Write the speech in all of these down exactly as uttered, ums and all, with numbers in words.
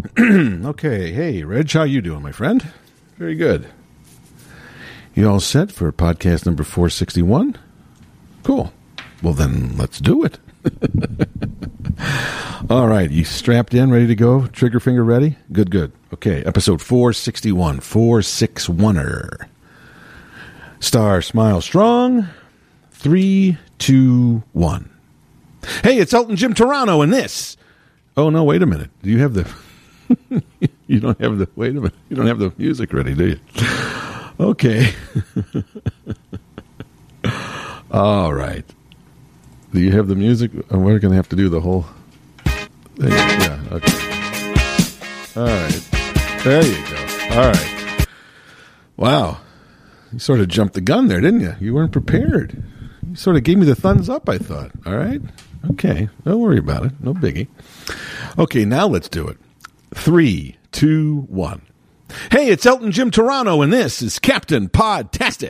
Okay, hey, Reg, how you doing, my friend? Very good. You all set for podcast number four sixty-one? Cool. Well, then let's do it. All right, you strapped in, ready to go? Trigger finger ready? Good, good. Okay, episode four sixty-one, four sixty-one-er. Star, smile strong. Three, two, one. Hey, it's Elton Jim Toronto, and this... Oh, no, wait a minute. Do you have the... you don't have the... Wait a minute. You don't have the music ready, do you? Okay. All right. Do you have the music? Oh, we're going to have to do the whole thing. Yeah, okay. All right. There you go. All right. Wow. You sort of jumped the gun there, didn't you? You weren't prepared. You sort of gave me the thumbs up, I thought. All right. Okay. Don't worry about it. No biggie. Okay, now let's do it. Three, two, one. Hey, it's Elton Jim Toronto, and this is Captain Podtastic.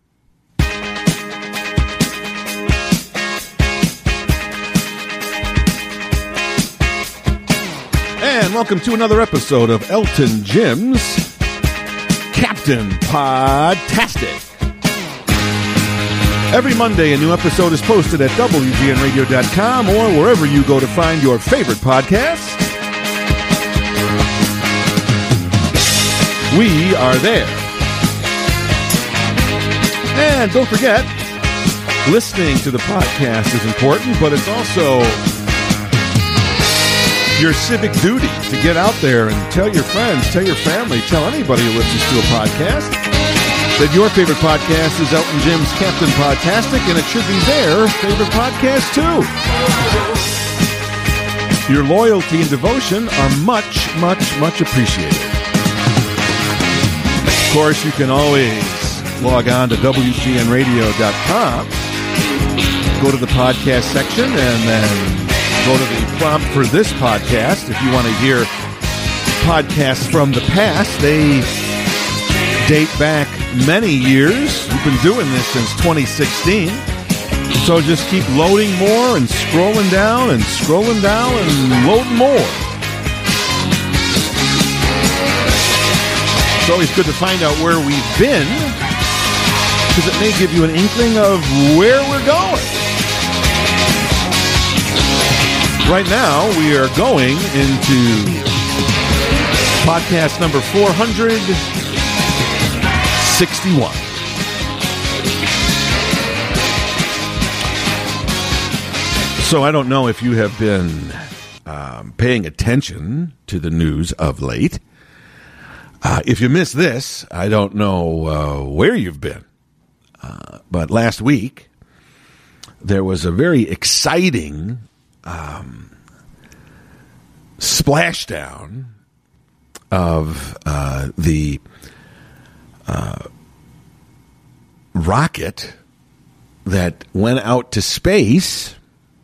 And welcome to another episode of Elton Jim's Captain Podtastic. Every Monday, a new episode is posted at W G N radio dot com or wherever you go to find your favorite podcast. We are there. And don't forget, listening to the podcast is important, but it's also your civic duty to get out there and tell your friends, tell your family, tell anybody who listens to a podcast that your favorite podcast is Elton Jim's Captain Podtastic, and it should be their favorite podcast too. Your loyalty and devotion are much, much, much appreciated. Of course, you can always log on to W G N radio dot com, go to the podcast section, and then go to the prompt for this podcast. If you want to hear podcasts from the past, they date back many years. We've been doing this since twenty sixteen. So just keep loading more and scrolling down and scrolling down and loading more. It's always good to find out where we've been, because it may give you an inkling of where we're going. Right now, we are going into podcast number four sixty-one. So I don't know if you have been um, paying attention to the news of late. Uh, if you missed this, I don't know uh, where you've been. Uh, but last week, there was a very exciting um, splashdown of uh, the uh, rocket that went out to space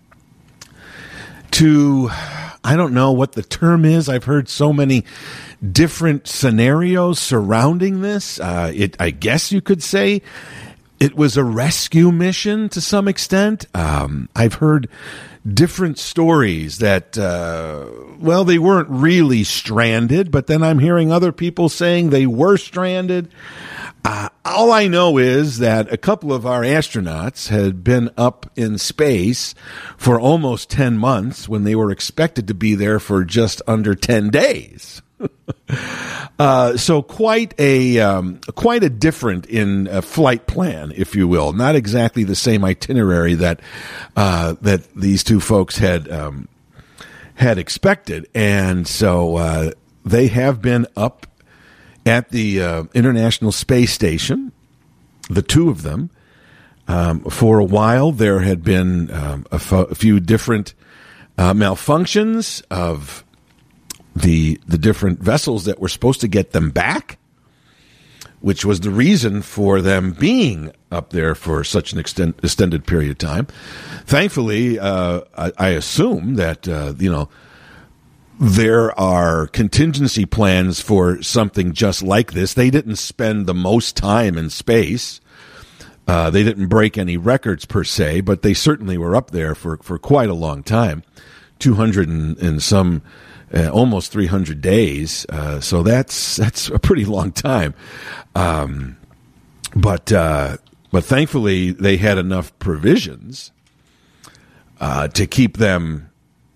to, I don't know what the term is. I've heard so many different scenarios surrounding this. Uh, it, I guess you could say it was a rescue mission to some extent. Um, I've heard different stories that, uh, well, they weren't really stranded, but then I'm hearing other people saying they were stranded. Uh, all I know is that a couple of our astronauts had been up in space for almost ten months when they were expected to be there for just under ten days. uh, so quite a um, quite a different in uh, flight plan, if you will. Not exactly the same itinerary that uh, that these two folks had um, had expected, and so uh, they have been up at the uh, International Space Station, the two of them. Um, for a while, there had been um, a, f- a few different uh, malfunctions of the the different vessels that were supposed to get them back, which was the reason for them being up there for such an extend, extended period of time. Thankfully, uh, I, I assume that, uh, you know, there are contingency plans for something just like this. They didn't spend the most time in space. Uh, they didn't break any records per se, but they certainly were up there for, for quite a long time, two hundred and, and some uh, almost three hundred days. Uh, so that's that's a pretty long time. Um, but uh, but thankfully they had enough provisions uh, to keep them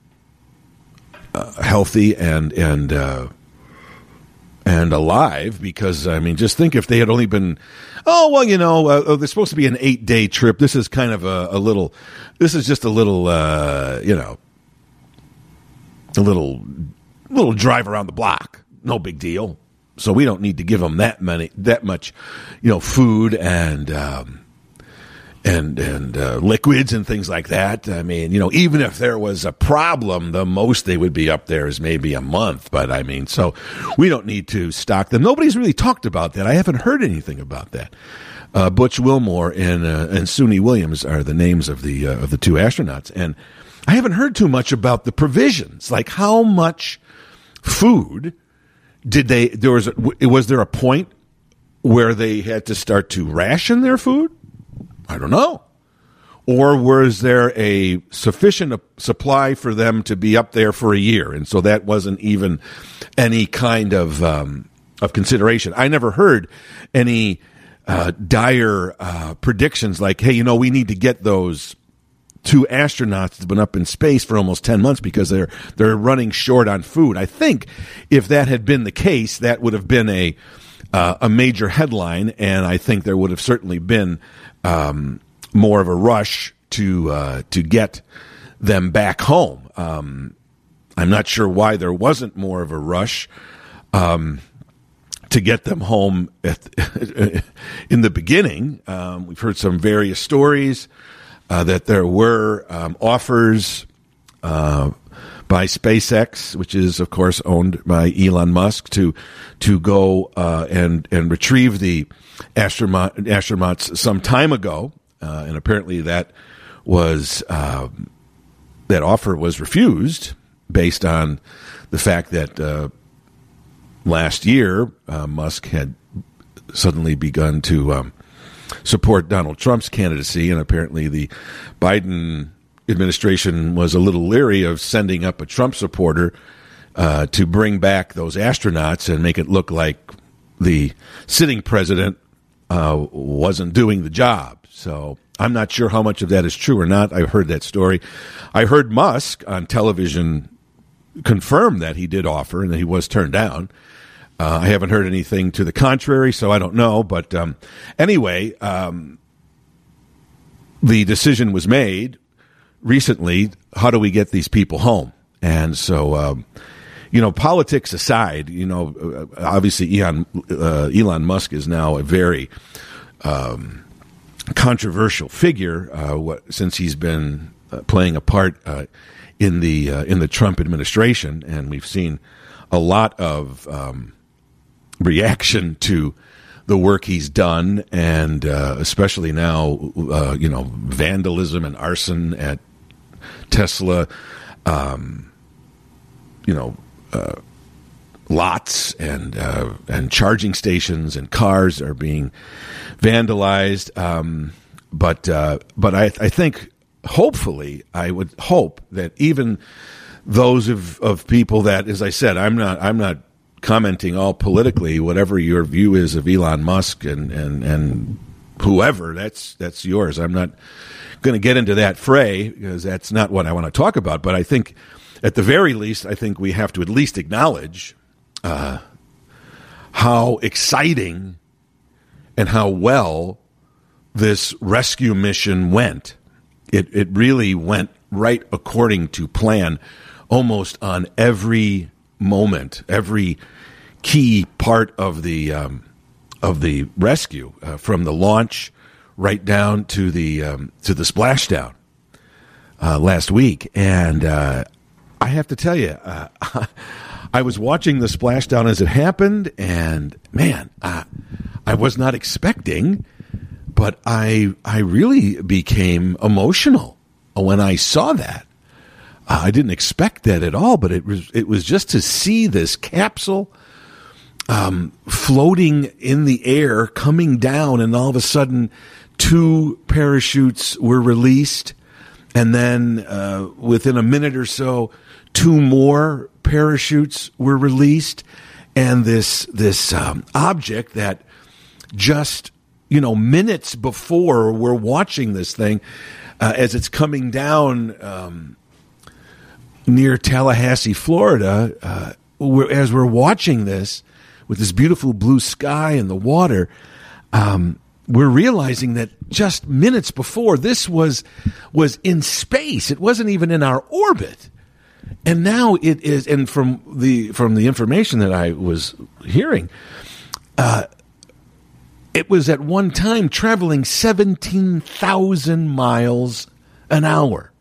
uh, healthy and and uh, and alive. Because I mean, just think if they had only been, oh well, you know, uh, oh, there's supposed to be an eight day trip. This is kind of a, a little. This is just a little, uh, you know, a little little drive around the block. No big deal. So we don't need to give them that many, that much, you know, food and um, and and uh, liquids and things like that. I mean, you know, even if there was a problem, the most they would be up there is maybe a month. But I mean, so we don't need to stock them. Nobody's really talked about that. I haven't heard anything about that. Uh, Butch Wilmore and uh, and Suni Williams are the names of the uh, of the two astronauts, and I haven't heard too much about the provisions. Like, how much food did they? There was a, was there a point where they had to start to ration their food? I don't know. Or was there a sufficient supply for them to be up there for a year, and so that wasn't even any kind of um, of consideration? I never heard any uh, dire uh, predictions like, "Hey, you know, we need to get those two astronauts that's been up in space for almost ten months because they're they're running short on food." I think if that had been the case, that would have been a uh, a major headline, and I think there would have certainly been um, more of a rush to uh, to get them back home. Um, I'm not sure why there wasn't more of a rush um, to get them home at, in the beginning. Um, we've heard some various stories uh, that there were um, offers uh, by SpaceX, which is, of course, owned by Elon Musk, to to go uh, and and retrieve the astronaut, astronauts some time ago, uh, and apparently that was uh, that offer was refused based on the fact that uh, last year uh, Musk had suddenly begun to um, support Donald Trump's candidacy, and apparently the Biden administration was a little leery of sending up a Trump supporter uh, to bring back those astronauts and make it look like the sitting president uh, wasn't doing the job. So I'm not sure how much of that is true or not. I've heard that story. I heard Musk on television confirm that he did offer and that he was turned down. Uh, I haven't heard anything to the contrary, so I don't know. But um, anyway, um, the decision was made recently. How do we get these people home? And so, um, you know, politics aside, you know, obviously Elon, uh, Elon Musk is now a very um, controversial figure uh, what, since he's been uh, playing a part uh, in the uh, in the Trump administration, and we've seen a lot of um, reaction to the work he's done, and uh, especially now, uh, you know, vandalism and arson at Tesla, um, you know, uh, lots and uh, and charging stations and cars are being vandalized. Um, but uh, but I, I think, hopefully, I would hope that even those of, of people that, as I said, I'm not I'm not commenting all politically. Whatever your view is of Elon Musk and and, and whoever, that's that's yours. I'm not going to get into that fray because that's not what I want to talk about. But I think, at the very least, I think we have to at least acknowledge uh, how exciting and how well this rescue mission went. It it really went right according to plan, almost on every moment, every key part of the um, of the rescue, uh, from the launch right down to the um, to the splashdown uh, last week. And uh, I have to tell you, uh, I was watching the splashdown as it happened, and man, uh, I was not expecting, but I I really became emotional when I saw that. Uh, I didn't expect that at all, but it was it was just to see this capsule um, floating in the air, coming down, and all of a sudden, two parachutes were released, and then uh, within a minute or so, two more parachutes were released, and this this um, object that just, you know, minutes before we're watching this thing uh, as it's coming down um, near Tallahassee, Florida, uh, we're, as we're watching this with this beautiful blue sky and the water, um, we're realizing that just minutes before this was was in space. It wasn't even in our orbit. And now it is, and from the from the information that I was hearing, uh, it was at one time traveling seventeen thousand miles an hour.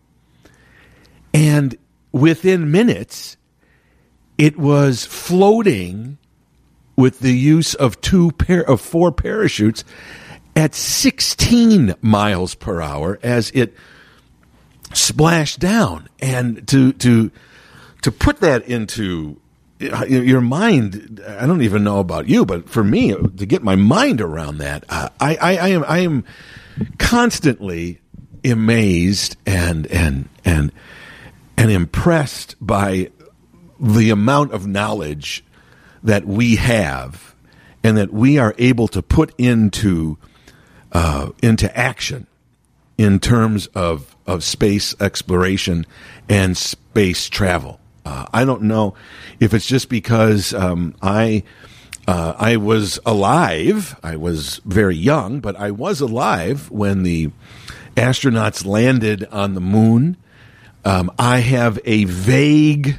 And within minutes, it was floating with the use of two pair of four parachutes at sixteen miles per hour as it splashed down. And to to to put that into your mind, I don't even know about you, but for me, to get my mind around that, uh, I, I, I am I am constantly amazed and and and and impressed by the amount of knowledge that we have and that we are able to put into uh, into action in terms of, of space exploration and space travel. Uh, I don't know if it's just because um, I uh, I was alive. I was very young, but I was alive when the astronauts landed on the moon. Um, I have a vague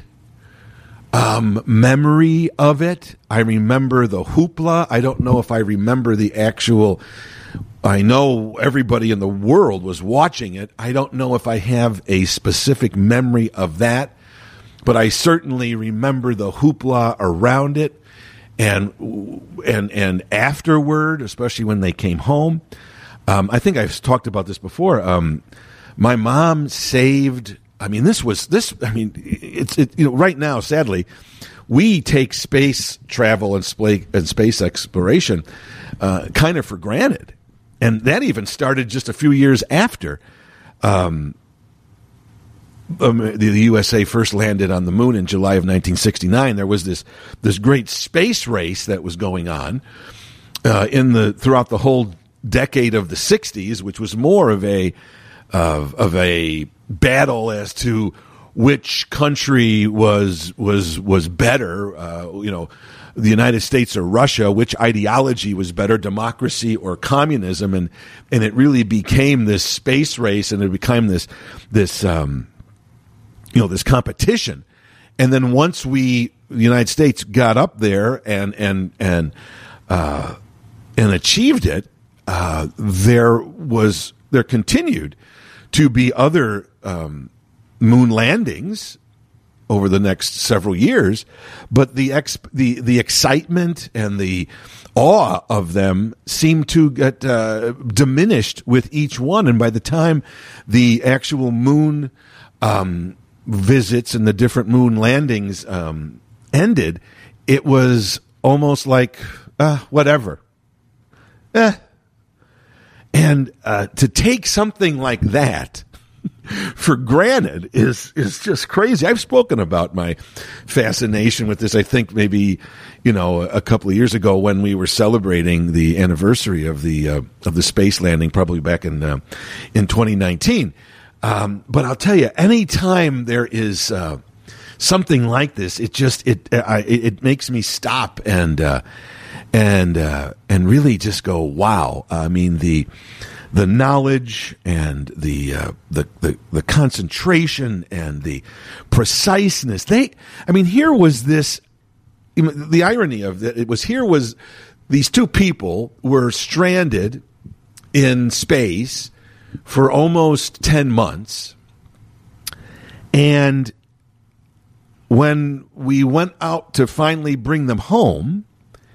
Um, memory of it. I remember the hoopla. I don't know if I remember the actual. I know everybody in the world was watching it. I don't know if I have a specific memory of that, but I certainly remember the hoopla around it, and and and afterward, especially when they came home. Um, I think I've talked about this before. Um, my mom saved. I mean, this was this. I mean, it's it. You know, right now, sadly, we take space travel and space and space exploration uh, kind of for granted, and that even started just a few years after um, um, the, the U S A first landed on the moon in July of nineteen sixty-nine. There was this this great space race that was going on uh, in the throughout the whole decade of the sixties, which was more of a of of a battle as to which country was was was better, uh, you know, the United States or Russia, which ideology was better, democracy or communism, and and it really became this space race, and it became this this um, you know this competition. And then once we, the United States, got up there and and and uh, and achieved it, uh, there was there continued to be other um, moon landings over the next several years, but the ex- the the excitement and the awe of them seemed to get uh, diminished with each one. And by the time the actual moon um, visits and the different moon landings um, ended, it was almost like uh, whatever. Eh. And uh, to take something like that for granted is is just crazy. I've spoken about my fascination with this, I think maybe, you know, a couple of years ago when we were celebrating the anniversary of the uh, of the space landing, probably back in uh, in twenty nineteen. Um, but I'll tell you, anytime there is uh, something like this, it just it I, it makes me stop and uh, and uh, and really just go, wow. I mean, the the knowledge and the, uh, the the the concentration and the preciseness. They, I mean, here was this. The irony of it, it was here was these two people were stranded in space for almost ten months, and when we went out to finally bring them home,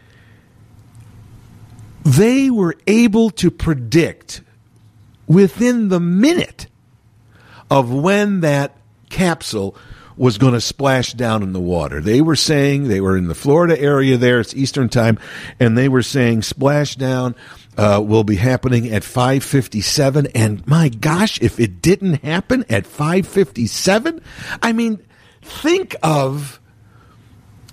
they were able to predict within the minute of when that capsule was going to splash down in the water. They were saying, they were in the Florida area there, it's Eastern time, and they were saying splashdown uh, will be happening at five fifty-seven. And my gosh, if it didn't happen at five fifty-seven, I mean, think of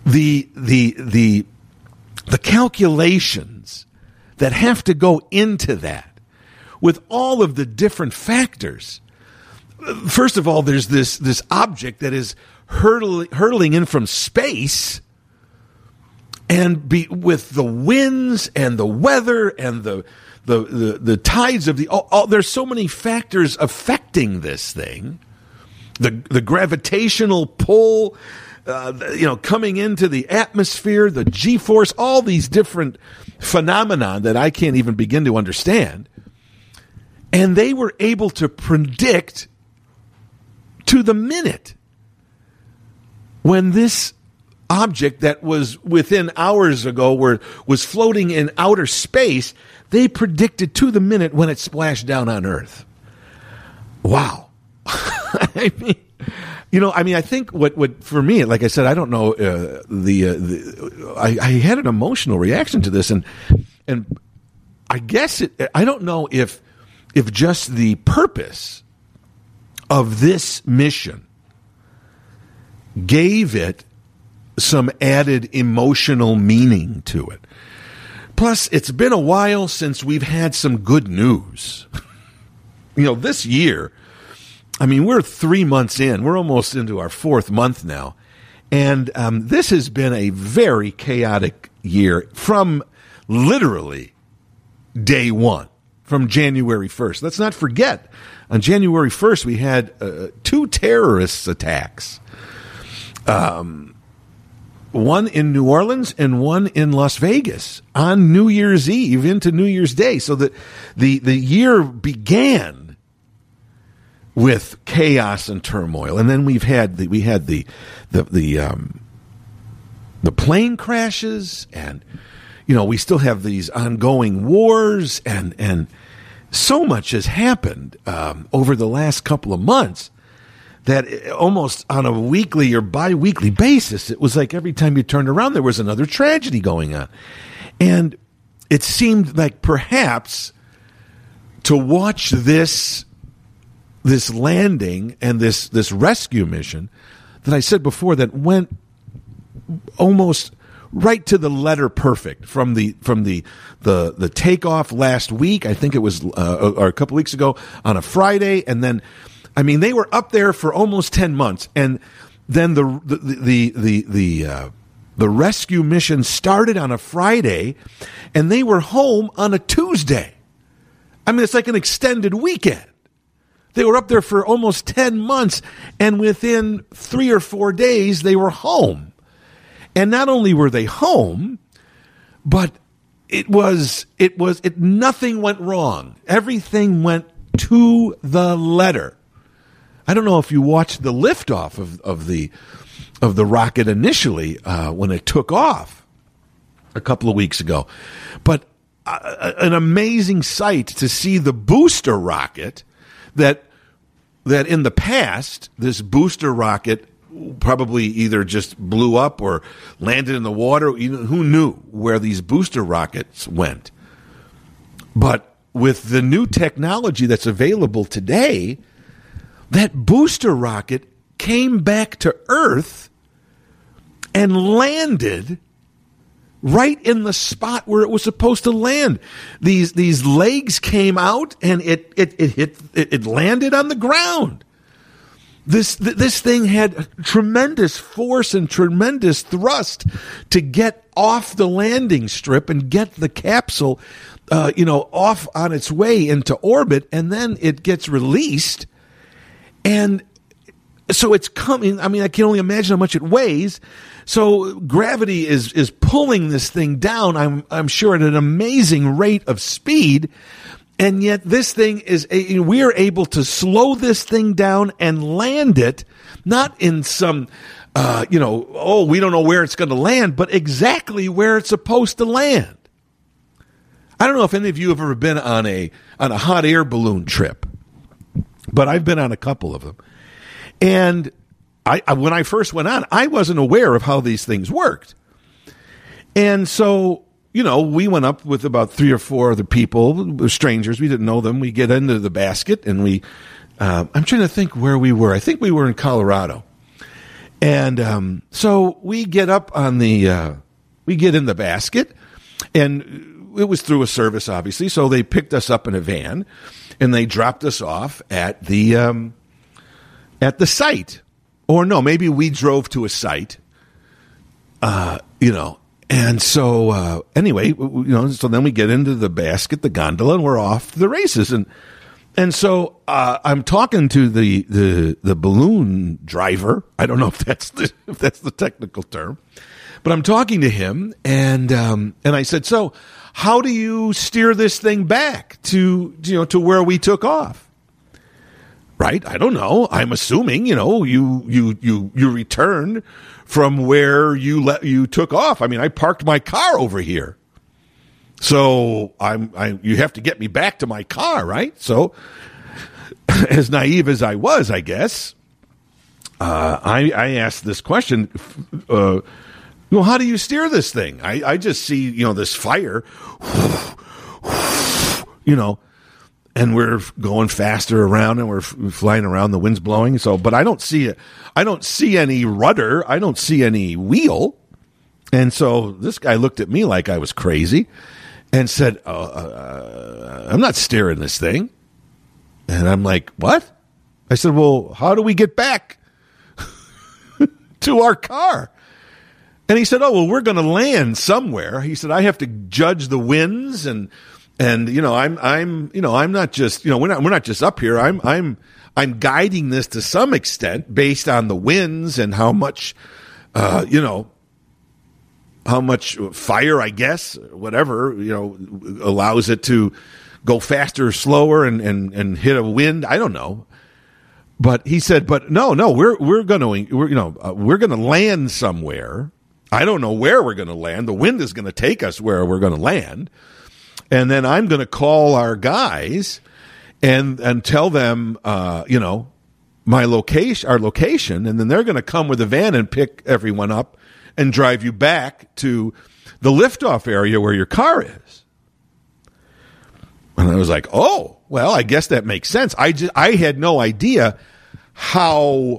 the the the the calculations that have to go into that, with all of the different factors. First of all, there's this this object that is hurtling hurtling in from space, and be with the winds and the weather and the the the, the tides of the all, all, there's so many factors affecting this thing. The the gravitational pull, uh, you know, coming into the atmosphere, the G-force, all these different phenomena that I can't even begin to understand. And they were able to predict to the minute when this object that was within hours ago were, was floating in outer space, they predicted to the minute when it splashed down on Earth. Wow. I mean, you know, I mean, I think what, what for me, like I said, I don't know, uh, the, uh, the I, I had an emotional reaction to this, and and I guess it, I don't know if if just the purpose of this mission gave it some added emotional meaning to it. Plus, it's been a while since we've had some good news. You know, this year, I mean, we're three months in. We're almost into our fourth month now. And um, this has been a very chaotic year from literally day one, from January first. Let's not forget, on January first, we had uh, two terrorist attacks. Um, one in New Orleans and one in Las Vegas on New Year's Eve into New Year's Day. So that the, the year began with chaos and turmoil, and then we've had the we had the the the um, the plane crashes, and you know we still have these ongoing wars, and and so much has happened um, over the last couple of months that almost on a weekly or bi-weekly basis, it was like every time you turned around there was another tragedy going on, and it seemed like perhaps to watch this. This landing and this, this rescue mission that I said before that went almost right to the letter perfect from the from the the, the takeoff last week. I think it was uh, or a couple weeks ago on a Friday, and then I mean they were up there for almost ten months, and then the the the the the, uh, the rescue mission started on a Friday, and they were home on a Tuesday. I mean, it's like an extended weekend. They were up there for almost ten months, and within three or four days, they were home. And not only were they home, but it was, it was, it, nothing went wrong. Everything went to the letter. I don't know if you watched the liftoff of, of the, of the rocket initially, uh, when it took off a couple of weeks ago, but uh, an amazing sight to see the booster rocket that that in the past, this booster rocket probably either just blew up or landed in the water. Who knew where these booster rockets went? But with the new technology that's available today, that booster rocket came back to Earth and landed right in the spot where it was supposed to land. These these legs came out, and it it it hit it, it landed on the ground. This this thing had tremendous force and tremendous thrust to get off the landing strip and get the capsule, uh, you know, off on its way into orbit, and then it gets released, and so it's coming. I mean, I can only imagine how much it weighs. So gravity is is pulling this thing down, I'm I'm sure, at an amazing rate of speed, and yet this thing is a, we are able to slow this thing down and land it, not in some uh, you know oh we don't know where it's going to land, but exactly where it's supposed to land. I don't know if any of you have ever been on a on a hot air balloon trip, but I've been on a couple of them, and I, I, when I first went on, I wasn't aware of how these things worked. And so, you know, we went up with about three or four other people, strangers. We didn't know them. We get into the basket, and we, uh, I'm trying to think where we were. I think we were in Colorado. And um, so we get up on the, uh, we get in the basket, and it was through a service, obviously. So they picked us up in a van, and they dropped us off at the um, at the site, or no, maybe we drove to a site. Uh, you know, and so uh, anyway, you know, so then we get into the basket, the gondola, and we're off to the races, and. And so uh, I'm talking to the, the the balloon driver. I don't know if that's the if that's the technical term, but I'm talking to him, and um, and I said, "So, how do you steer this thing back to you know to where we took off?" Right? I don't know. I'm assuming you know you you you you return from where you let you took off. I mean, I parked my car over here. So I'm, I, you have to get me back to my car, right? So, as naive as I was, I guess, uh, I, I asked this question, uh, well, how do you steer this thing? I, I just see, you know, this fire, you know, and we're going faster around and we're flying around, the wind's blowing. So, but I don't see it. I don't see any rudder. I don't see any wheel. And so this guy looked at me like I was crazy. And said, uh, uh, I'm not steering this thing. And I'm like, what? I said, well, how do we get back to our car? And he said, oh, well, we're going to land somewhere. He said, I have to judge the winds. And, and, you know, I'm, I'm, you know, I'm not just, you know, we're not, we're not just up here. I'm, I'm, I'm guiding this to some extent based on the winds and how much, uh, you know, how much fire, I guess, whatever, you know, allows it to go faster or slower and, and, and hit a wind. I don't know. But he said, but no, no, we're, we're going to, we're, you know, uh, we're going to land somewhere. I don't know where we're going to land. The wind is going to take us where we're going to land. And then I'm going to call our guys and, and tell them, uh, you know, my location, our location. And then they're going to come with a van and pick everyone up and drive you back to the liftoff area where your car is. And I was like, oh, well, I guess that makes sense. I just, I had no idea how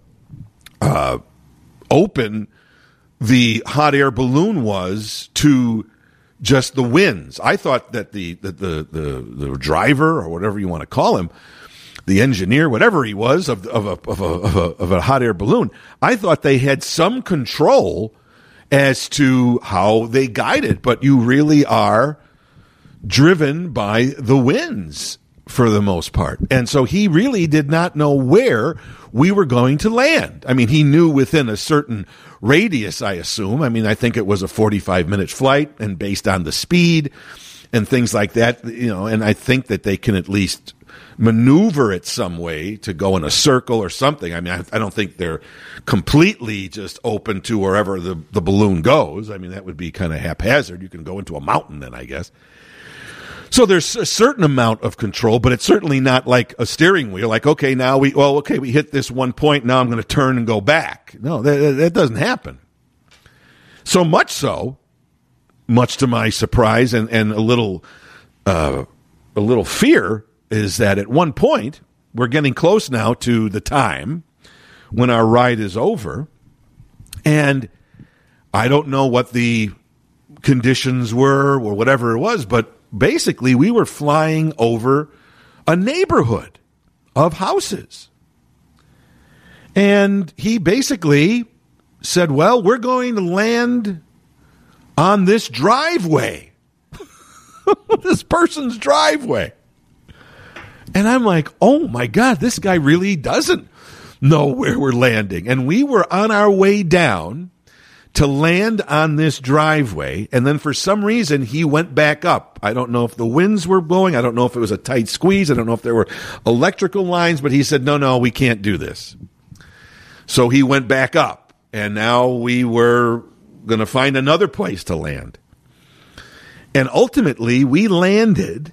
uh, open the hot air balloon was to just the winds. I thought that the the the, the, the driver, or whatever you want to call him, the engineer, whatever he was, of, of, a, of, a, of, a, of a hot air balloon, I thought they had some control as to how they guide it. But you really are driven by the winds for the most part. And so he really did not know where we were going to land. I mean, he knew within a certain radius, I assume. I mean, I think it was a forty-five minute flight, and based on the speed and things like that, you know, and I think that they can at least maneuver it some way to go in a circle or something. I mean, I, I don't think they're completely just open to wherever the, the balloon goes. I mean, that would be kind of haphazard. You can go into a mountain then, I guess. So there's a certain amount of control, but it's certainly not like a steering wheel. Like, okay, now we, well, okay, we hit this one point. Now I'm going to turn and go back. No, that, that doesn't happen. So much so, much to my surprise and, and a little, uh, a little fear, is that at one point, we're getting close now to the time when our ride is over, and I don't know what the conditions were or whatever it was, but basically we were flying over a neighborhood of houses. And he basically said, well, we're going to land on this driveway, this person's driveway. And I'm like, oh, my God, this guy really doesn't know where we're landing. And we were on our way down to land on this driveway. And then for some reason, he went back up. I don't know if the winds were blowing. I don't know if it was a tight squeeze. I don't know if there were electrical lines. But he said, no, no, we can't do this. So he went back up. And now we were going to find another place to land. And ultimately, we landed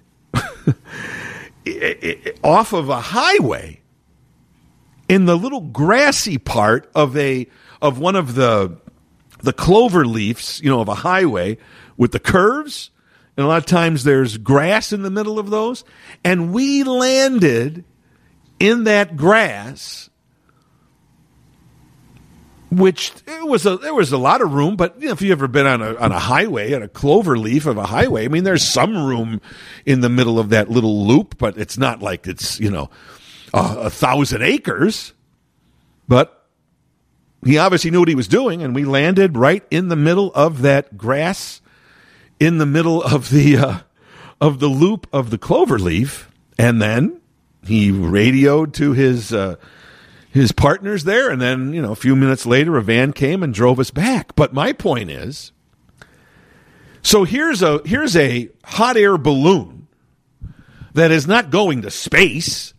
off of a highway in the little grassy part of a of one of the the clover leaves, you know, of a highway with the curves, and a lot of times there's grass in the middle of those, and we landed in that grass which it was a there was a lot of room. But you know, if you've ever been on a on a highway, on a clover leaf of a highway, I mean, there's some room in the middle of that little loop, but it's not like it's you know a, a thousand acres. But he obviously knew what he was doing, and we landed right in the middle of that grass, in the middle of the uh, of the loop of the clover leaf, and then he radioed to his uh, his partners there, and then you know a few minutes later, a van came and drove us back. But my point is, so here's a here's a hot air balloon that is not going to space.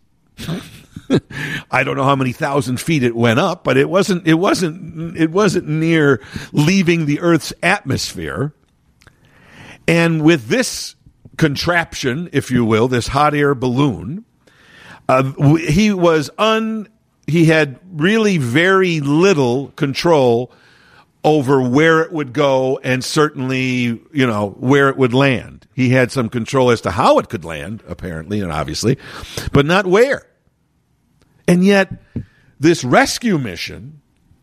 I don't know how many thousand feet it went up, but it wasn't it wasn't it wasn't near leaving the Earth's atmosphere. And with this contraption, if you will, this hot air balloon, uh, he was un he had really very little control over where it would go, and certainly, you know, where it would land. He had some control as to how it could land, apparently and obviously, but not where. And yet, this rescue mission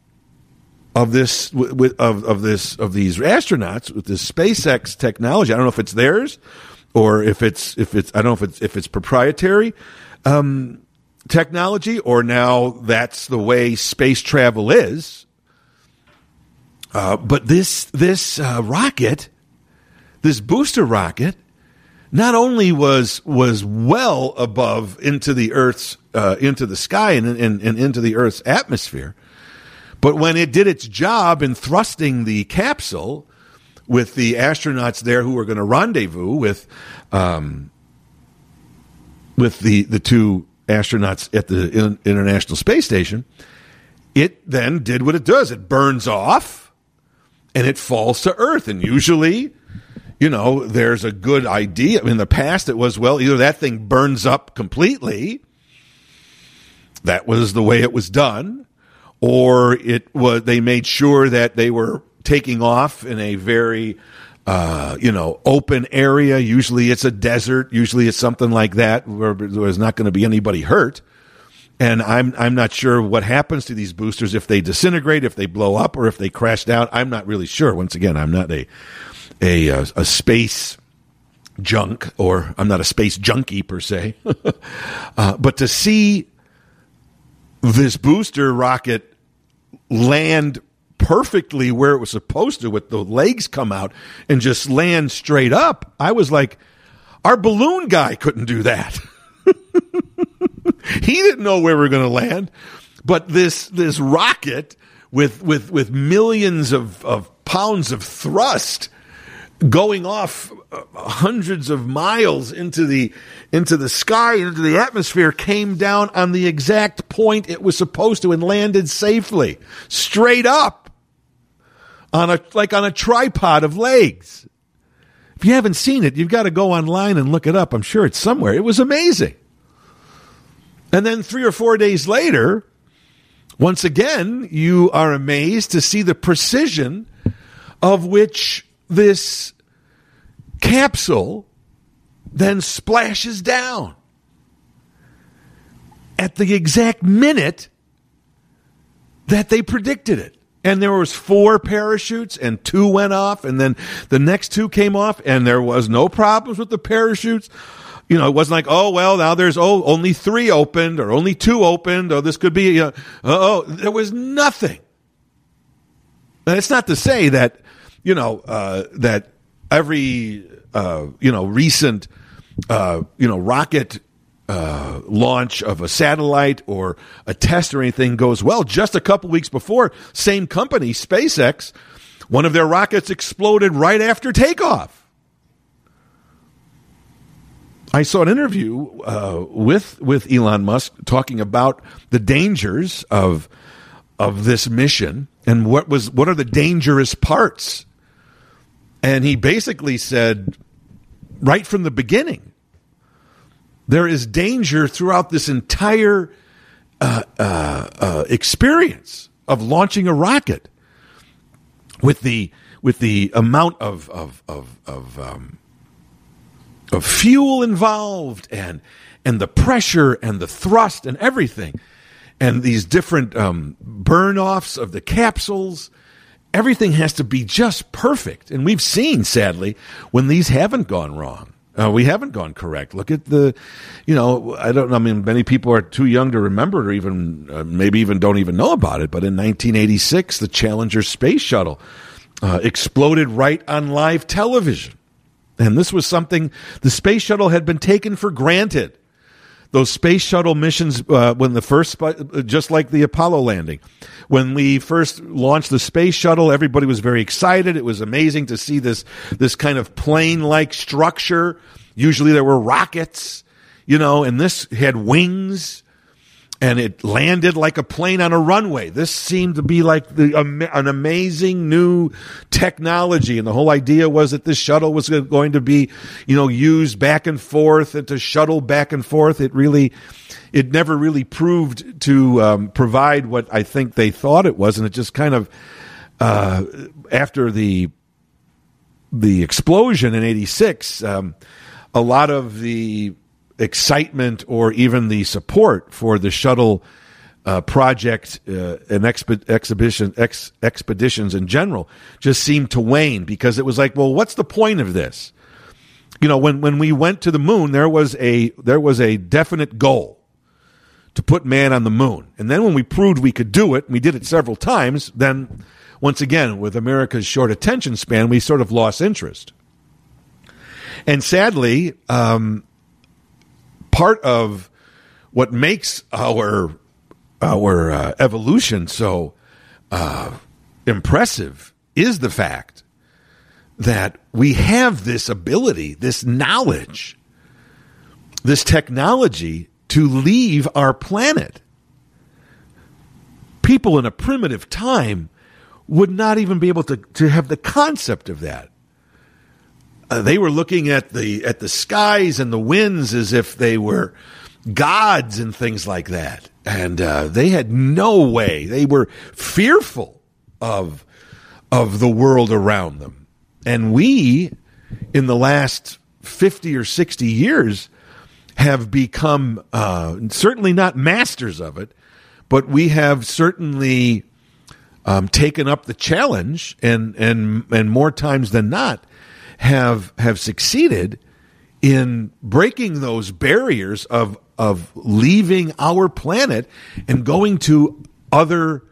of this with of of this of these astronauts with this SpaceX technology, I don't know if it's theirs or if it's if it's I don't know if it's if it's proprietary um, technology, or now that's the way space travel is. Uh, but this this uh, rocket, this booster rocket, not only was was well above into the Earth's uh, into the sky and, and, and into the Earth's atmosphere, but when it did its job in thrusting the capsule with the astronauts there who were going to rendezvous with um, with the the two astronauts at the International Space Station, it then did what it does. It burns off and it falls to Earth, and usually, you know, there's a good idea. In the past, it was, well, either that thing burns up completely. That was the way it was done. Or it was, they made sure that they were taking off in a very, uh, you know, open area. Usually it's a desert. Usually it's something like that where there's not going to be anybody hurt. And I'm I'm not sure what happens to these boosters, if they disintegrate, if they blow up, or if they crash down. I'm not really sure. Once again, I'm not a a a, a space junk, or I'm not a space junkie per se. uh, but to see this booster rocket land perfectly where it was supposed to, with the legs come out and just land straight up, I was like, our balloon guy couldn't do that. He didn't know where we were going to land, but this this rocket with with with millions of, of pounds of thrust going off hundreds of miles into the into the sky, into the atmosphere, came down on the exact point it was supposed to and landed safely, straight up on a like on a tripod of legs. If you haven't seen it, you've got to go online and look it up. I'm sure it's somewhere. It was amazing. And then three or four days later, once again, you are amazed to see the precision of which this capsule then splashes down at the exact minute that they predicted it. And there was four parachutes, and two went off, and then the next two came off, and there was no problems with the parachutes. You know, it wasn't like, oh, well, now there's oh only three opened, or only two opened, or this could be, you know, oh, there was nothing. And it's not to say that, you know, uh, that every, uh, you know, recent, uh, you know, rocket uh, launch of a satellite or a test or anything goes well. Just a couple weeks before, same company, SpaceX, one of their rockets exploded right after takeoff. I saw an interview uh, with with Elon Musk talking about the dangers of of this mission and what was what are the dangerous parts. And he basically said, right from the beginning, there is danger throughout this entire uh, uh, uh, experience of launching a rocket, with the with the amount of of of, of um, of fuel involved, and and the pressure and the thrust and everything. and these different um, burn-offs of the capsules. Everything has to be just perfect. And we've seen, sadly, when these haven't gone wrong. Uh, we haven't gone correct. Look at the, you know, I don't know. I mean, many people are too young to remember it, or even uh, maybe even don't even know about it. But in nineteen eighty-six, the Challenger space shuttle uh, exploded right on live television. And this was something, the space shuttle had been taken for granted. Those space shuttle missions, uh, when the first, just like the Apollo landing, when we first launched the space shuttle, everybody was very excited. It was amazing to see this, this kind of plane-like structure. Usually there were rockets, you know, and this had wings, and it landed like a plane on a runway. This seemed to be like the, um, an amazing new technology. And the whole idea was that this shuttle was going to be, you know, used back and forth and to shuttle back and forth. It really, it never really proved to um, provide what I think they thought it was. And it just kind of, uh, after the, the explosion in eighty-six, um, a lot of the excitement or even the support for the shuttle uh, project uh, and exp- exhibition ex- expeditions in general just seemed to wane, because it was like, well, what's the point of this? You know, when, when we went to the moon, there was a there was a definite goal to put man on the moon, and then when we proved we could do it, we did it several times. Then, once again, with America's short attention span, we sort of lost interest, and sadly. Um, Part of what makes our our uh, evolution so uh, impressive is the fact that we have this ability, this knowledge, this technology to leave our planet. People in a primitive time would not even be able to, to have the concept of that. Uh, they were looking at the at the skies and the winds as if they were gods and things like that, and uh, they had no way. They were fearful of of the world around them. And we, in the last fifty or sixty years, have become uh, certainly not masters of it, but we have certainly um, taken up the challenge, and and and more times than not. have have succeeded in breaking those barriers of of leaving our planet and going to other,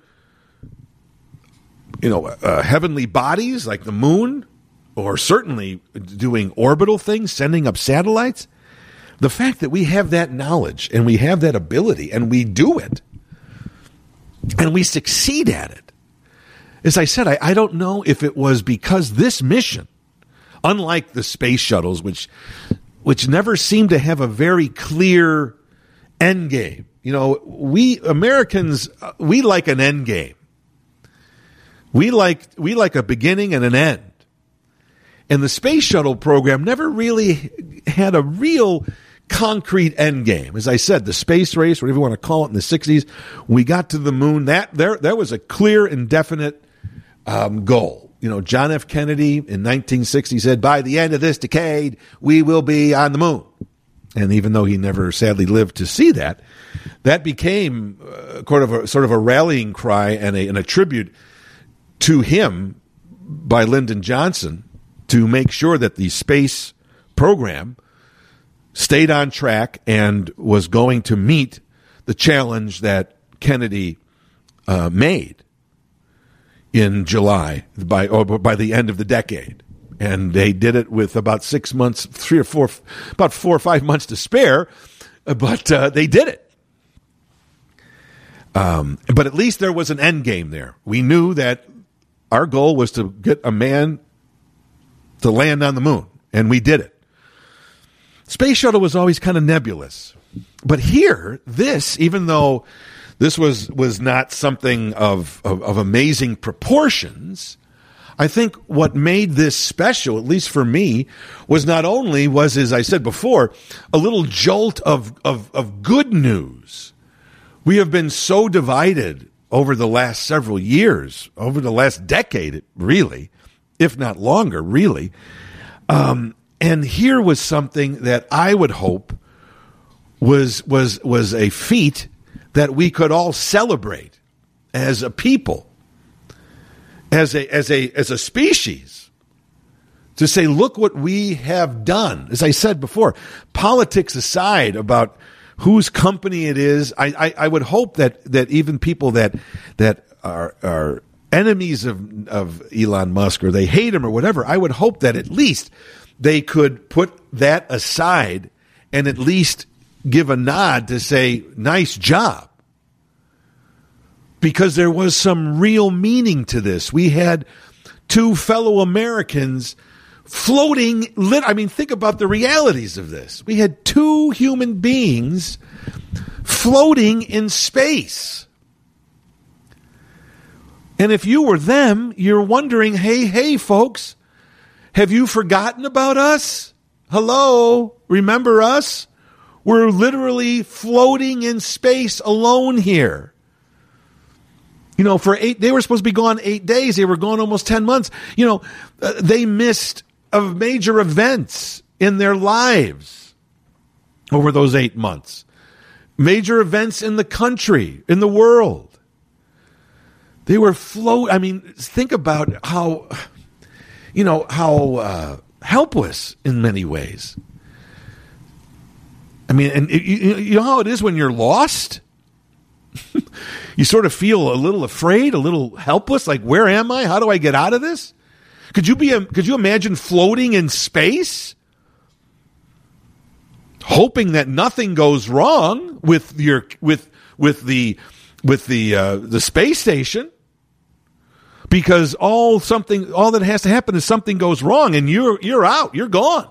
you know, uh, heavenly bodies like the moon, or certainly doing orbital things, sending up satellites. The fact that we have that knowledge and we have that ability and we do it and we succeed at it. As I said, I, I don't know if it was because this mission, unlike the space shuttles, which which never seem to have a very clear end game. You know, we Americans, we like an end game. We like we like a beginning and an end. And the space shuttle program never really had a real concrete end game. As I said, the space race, whatever you want to call it, in the sixties, we got to the moon. That there there was a clear and definite um, goal. You know, John F. Kennedy in nineteen sixty said, by the end of this decade, we will be on the moon. And even though he never sadly lived to see that, that became uh, sort of a, sort of a rallying cry and a, and a tribute to him by Lyndon Johnson to make sure that the space program stayed on track and was going to meet the challenge that Kennedy uh, made in July by or by the end of the decade. And they did it with about six months, three or four, about four or five months to spare, but uh, they did it. Um, but at least there was an end game there. We knew that our goal was to get a man to land on the moon, and we did it. Space shuttle was always kind of nebulous. But here, this, even though this was was not something of, of, of amazing proportions, I think what made this special, at least for me, was not only was, as I said before, a little jolt of, of, of good news. We have been so divided over the last several years, over the last decade, really, if not longer, really. Um, and here was something that I would hope was was was a feat that we could all celebrate as a people, as a as a as a species, to say, look what we have done. As I said before, politics aside about whose company it is, I, I, I would hope that that even people that that are are enemies of of Elon Musk, or they hate him or whatever, I would hope that at least they could put that aside and at least give a nod to say, nice job. Because there was some real meaning to this. We had two fellow Americans floating, lit- I mean, think about the realities of this. We had two human beings floating in space. And if you were them, you're wondering, hey, hey, folks, have you forgotten about us? Hello, remember us? We're literally floating in space alone here. You know, for eight, they were supposed to be gone eight days. They were gone almost ten months. You know, uh, they missed of major events in their lives over those eight months. Major events in the country, in the world. They were float. I mean, think about how, you know, how uh, helpless in many ways. I mean, and it, you, you know how it is when you're lost? You sort of feel a little afraid, a little helpless. Like, where am I? How do I get out of this? Could you be? A, could you imagine floating in space, hoping that nothing goes wrong with your with with the with the uh, the space station? Because all something, all that has to happen is something goes wrong, and you're you're out, you're gone.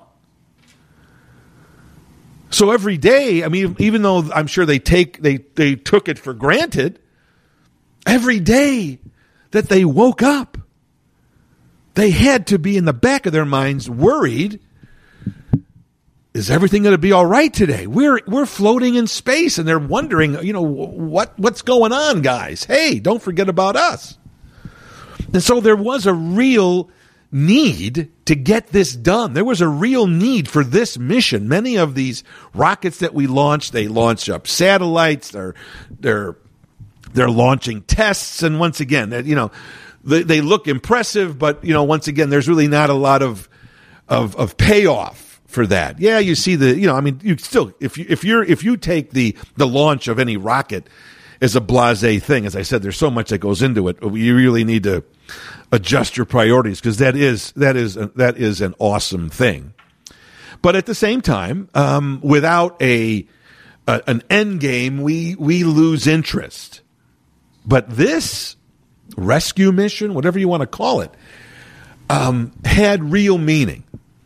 So every day, I mean, even though I'm sure they take they they took it for granted, every day that they woke up, they had to be in the back of their minds worried. Is everything going to be all right today? We're we're floating in space, and they're wondering, you know, what what's going on, guys? Hey, don't forget about us. And so there was a real need to get this done. There was a real need for this mission. Many of these rockets that we launched, they launch up satellites. They're they're they're launching tests, and once again, you know, they, they look impressive, but you know, once again, there's really not a lot of of of payoff for that. Yeah, you see the, you know, I mean, you still, if you if you're if you take the the launch of any rocket as a blasé thing, as I said, there's so much that goes into it. You really need to adjust your priorities, because that is that is that is an awesome thing. But at the same time, um, without a, a an end game, we we lose interest. But this rescue mission, whatever you want to call it, um, had real meaning.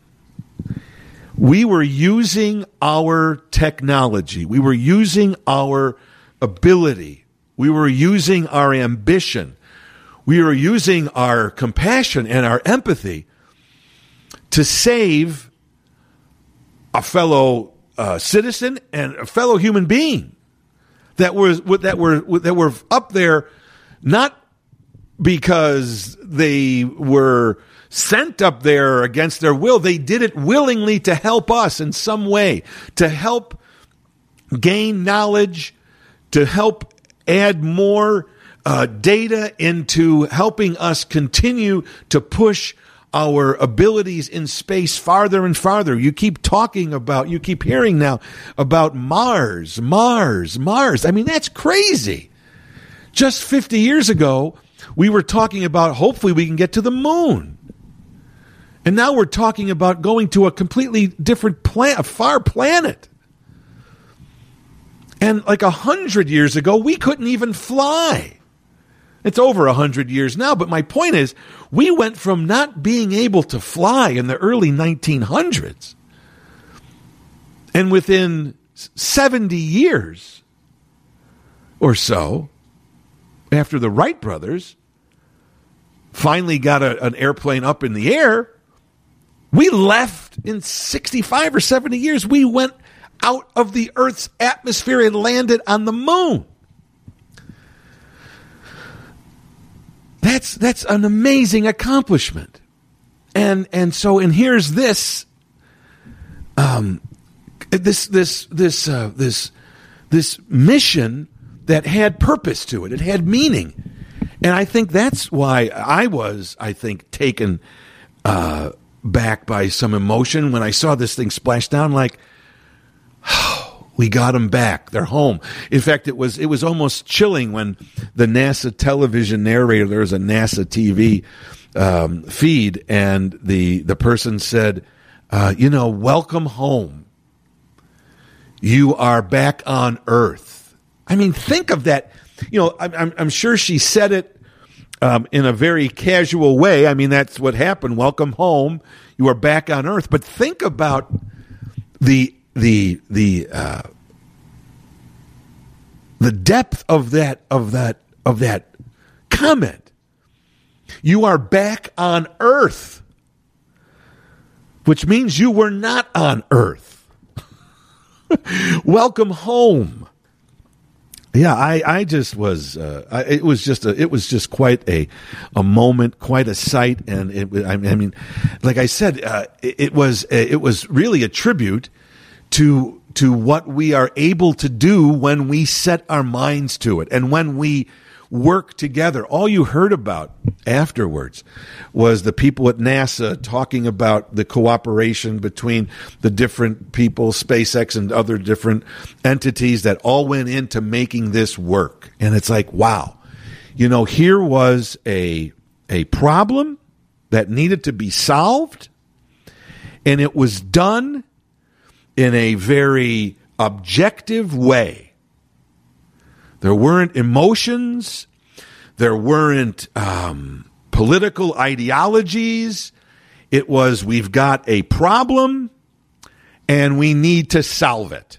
We were using our technology. We were using our ability. We were using our ambition. We were using our compassion and our empathy to save a fellow uh, citizen and a fellow human being that was that were that were up there, not because they were sent up there against their will. They did it willingly to help us in some way, to help gain knowledge, to help add more uh, data into helping us continue to push our abilities in space farther and farther. You keep talking about, you keep hearing now about Mars, Mars, Mars. I mean, that's crazy. Just fifty years ago, we were talking about hopefully we can get to the moon. And now we're talking about going to a completely different planet, a far planet. And like a hundred years ago, we couldn't even fly. It's over a hundred years now, but my point is, we went from not being able to fly in the early nineteen hundreds, and within seventy years or so, after the Wright brothers finally got a, an airplane up in the air, we left in sixty-five or seventy years. We went out of the Earth's atmosphere and landed on the moon. That's that's an amazing accomplishment. And and so and here's this um this this this uh, this this mission that had purpose to it. It had meaning. And I think that's why I was, I think, taken uh, back by some emotion when I saw this thing splash down, like, oh, we got them back. They're home. In fact, it was it was almost chilling when the NASA television narrator, there was a NASA T V um, feed, and the, the person said, uh, you know, welcome home. You are back on Earth. I mean, think of that. You know, I'm, I'm sure she said it um, in a very casual way. I mean, that's what happened. Welcome home. You are back on Earth. But think about the the the uh, the depth of that of that of that comment. You are back on Earth, which means you were not on Earth. Welcome home. Yeah, I, I just was. Uh, I, it was just a. It was just quite a, a moment, quite a sight, and it. I mean, like I said, uh, it, it was. It was really a tribute to to what we are able to do when we set our minds to it, and when we work together. All you heard about afterwards was the people at NASA talking about the cooperation between the different people, SpaceX and other different entities that all went into making this work. And it's like, wow, you know, here was a, a problem that needed to be solved, and it was done in a very objective way. There weren't emotions. There weren't um, political ideologies. It was, we've got a problem and we need to solve it.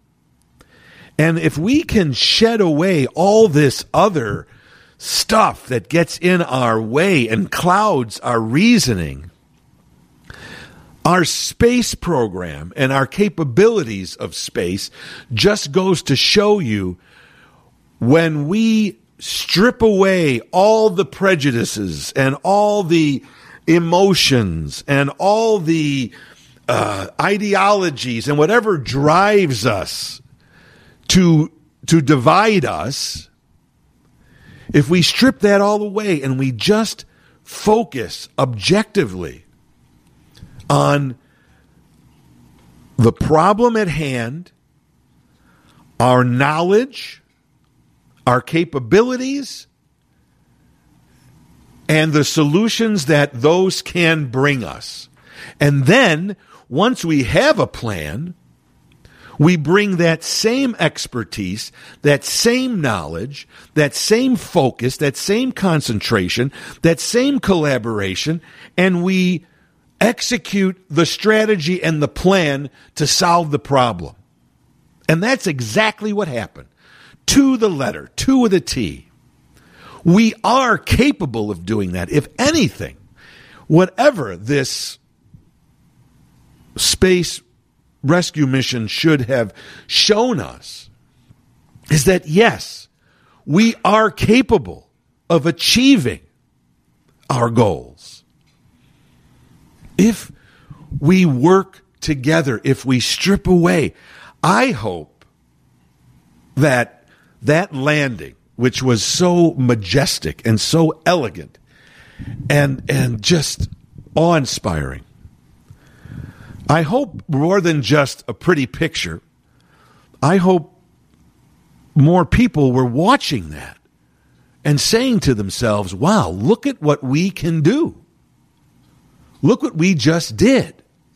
And if we can shed away all this other stuff that gets in our way and clouds our reasoning, our space program and our capabilities of space just goes to show you, when we strip away all the prejudices and all the emotions and all the uh, ideologies and whatever drives us to to divide us, if we strip that all away and we just focus objectively on the problem at hand, our knowledge, our capabilities, and the solutions that those can bring us. And then, once we have a plan, we bring that same expertise, that same knowledge, that same focus, that same concentration, that same collaboration, and we execute the strategy and the plan to solve the problem. And that's exactly what happened. To the letter, to the T. We are capable of doing that. If anything, whatever this space rescue mission should have shown us is that, yes, we are capable of achieving our goals. If we work together, if we strip away, I hope that that landing, which was so majestic and so elegant and and just awe-inspiring, I hope more than just a pretty picture, I hope more people were watching that and saying to themselves, wow, look at what we can do. Look what we just did.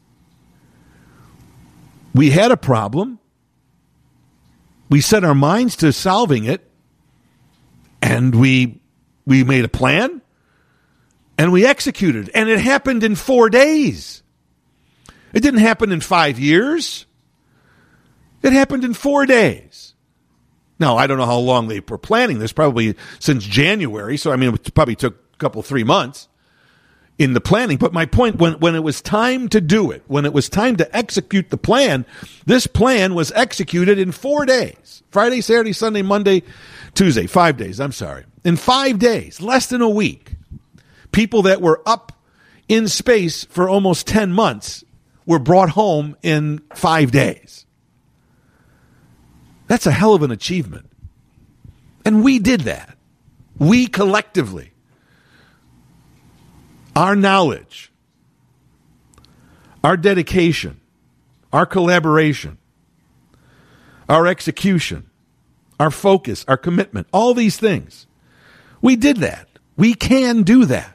We had a problem. We set our minds to solving it, and we we made a plan, and we executed. And it happened in four days. It didn't happen in five years. It happened in four days. Now, I don't know how long they were planning this, probably since January. So, I mean, it probably took a couple, three months in the planning. But my point, when, when it was time to do it, when it was time to execute the plan, this plan was executed in four days. Friday, Saturday, Sunday, Monday, Tuesday. Five days, I'm sorry. In five days, less than a week, people that were up in space for almost ten months were brought home in five days. That's a hell of an achievement. And we did that. We collectively. Our knowledge, our dedication, our collaboration, our execution, our focus, our commitment, all these things. We did that. We can do that.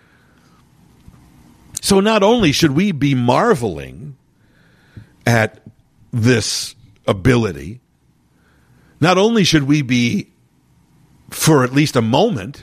So not only should we be marveling at this ability, not only should we be, for at least a moment,